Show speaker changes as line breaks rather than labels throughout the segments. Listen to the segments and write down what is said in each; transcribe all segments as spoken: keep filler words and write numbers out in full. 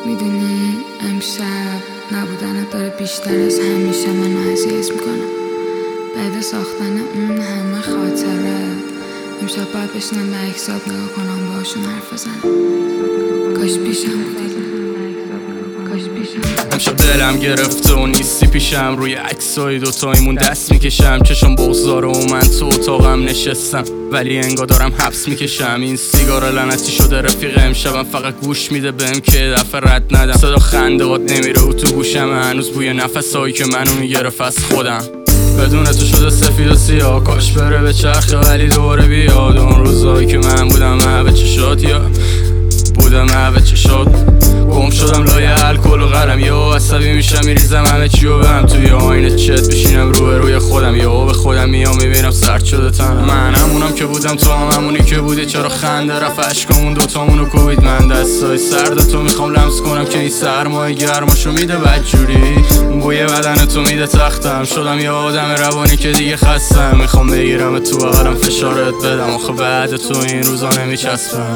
میدونی امشب نبودنت داره بیشتر از همیشه منو اذیت میکنه. بعد ساختن اون همه خاطره امشب باید بشینم به عکسات نگاه کنم، باشون حرف بزنم. کاش پیشم بودی، کاش پیشم بودی.
امشب دلم گرفته و نیستی پیشم، روی عکسای دوتاییمون دست میکشم. چشم بغضاره و من تو اتاقم نشستم، ولی انگار دارم حبس میکشم. این سیگار لعنتی شده رفیق امشبم، فقط گوش میده بهم که دفعه رد ندم. صدا خنده‌هات نمیره و تو گوشم هنوز بوی نفسایی که منو میگرفت از خودم. بدون تو شده سفید و سیاه، کاش بره به چرخه ولی دوره بیاد. اون روزایی که من بودم محو چشات، یا بودم محو چشات. گم شدم لای الکل و قلم، یا عصبی میشم میریزم همه چی و بهم توی آینه چت بشینم روی روی خودم، یا به خودم میام میبینم سرد شده تنم. من همونم که بودم، تو هم همونی که بودی. چرا خنده رفت عشقامون دوتامونو کوبید. من دستای سرد تو میخوام لمس کنم که این سرمای گرماشو میده بدجوری. بوی بدن تو میده تختم، شدم یه آدم روانی که دیگه خستم. میخوام بگیرم تو بغلم فشارت بدم، آخه بعد تو این روزا نمیچسبم.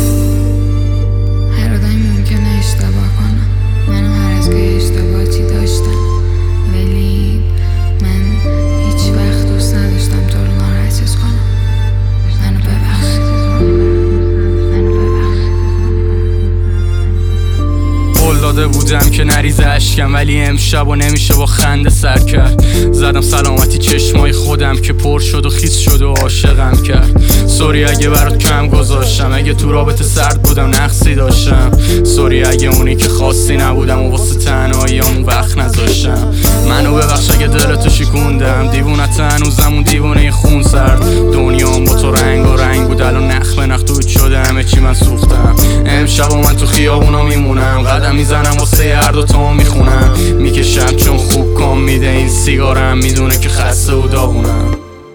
داده بودم که نریزه اشکم، ولی امشب و نمیشه با خنده سر کرد. زدم سلامتی چشمای خودم که پر شد و خیس شد و عاشقم کرد. سوری اگه برات کم گذاشتم، اگه تو رابطه سرد بودم نقصی داشتم. سوری اگه اونی که خواستی نبودم و واسه تنهاییامون وقت نذاشتم. منو ببخش اگه دلتو شکوندم، دیوونت هنوزم اون دیوونه خون سرد. دنیام با تو رنگ و رنگ بود، الان نخ به نخ دود شده همه چی من سوختم. امشب و من تو خیابونا میمونم، قدم میزنم واسه هر دوتا میخونم. میکشم چون خوب کام میده این سیگارم، میدونه که خسته و داغونم.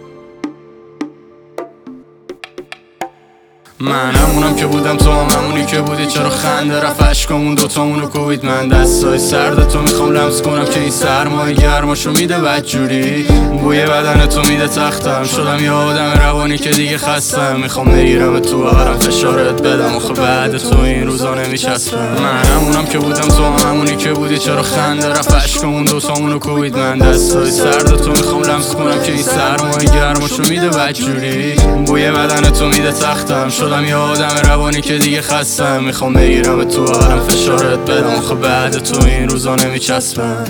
من همونم که بودم، تو هم همونی که بودی. چرا خنده رفت عشقامون دوتامونو کوبید. من دستای سرد تو میخوام لمس کنم که این سرمای گرماشو میده بدجوری. بوی بدن تو میده تختم، شدم یه آدم روانی که دیگه خستم. میخوام بگیرم تو بغلم فشارت بدم، آخه بعد تو این روزا نمیچسبم. من همونم که بودم، تو هم همونی که بودی. چرا خنده رفت عشقامون دوتامونو کوبید. من دستای سرد تو میخوام لمس کنم که این سرمای گرماشو میده بدجوری. بوی بدن تو میده تختم، شدم یه آدم روانی که دیگه خستم. میخوام بگیرم تو بغلم فشارت بدم، آخه بعد تو این روزا نمیچسبم.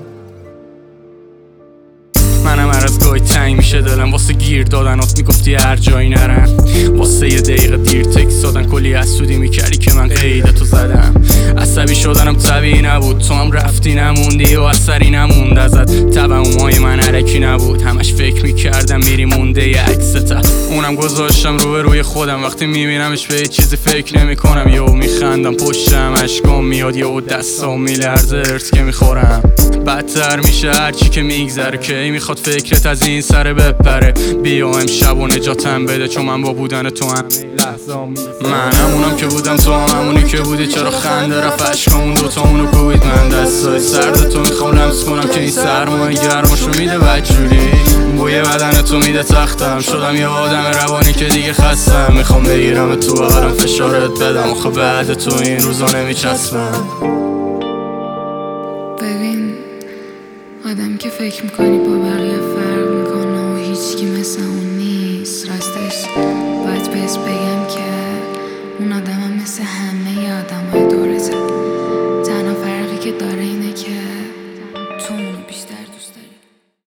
منم هر از گاهی تنگ میشه دلم واسه گیر دادنات، میگفتی هر جایی نرم. واسه یه دقیقه دیر تکس دادن، کلی حسودی میکردی که من قیدتو زدم. عصبی شدنم طبیعی نبود، تو هم رفتی نموندی و اثری نموند ازت. توهمای من علکی نبود، همش فکر میکردم میری مونده یه عکسته. اونم گذاشتم رو به روی خودم، وقتی میبینمش به چیزی فکر نمیکنم. یهو میخندم پشتم اشکام میاد، یهو دستام میلرزه ارت که میخورم. بدتر میشه هرچی که میگذره، که میخواد فکرت از این سر بپره. بیا امشب و نجاتم بده، چون من با بودن تو همه لحظه می من همونم که بودم، تو هم همونی که بودی. چرا خنده رفت عشقامون دوتامونو کوبید. من دستای سرد تو میخوام لمس کنم که این سرمای گرماشو میده بدجوری. بوی بدن تو میده تختم، شدم یه آدم روانی که دیگه خستم. میخوام بگیرم تو بغلم فشارت بدم، آخه بعد تو این روزا نمیچسبم.
ببین آدم که فکر میکنی با بقیه فرق میکنه و هیچکی مثل اون نیست، راستش باید بهش بگم که اون آدم هم مثل همه آدم های دورته. تنها فرقی که داره اینه که تو اونو بیشتر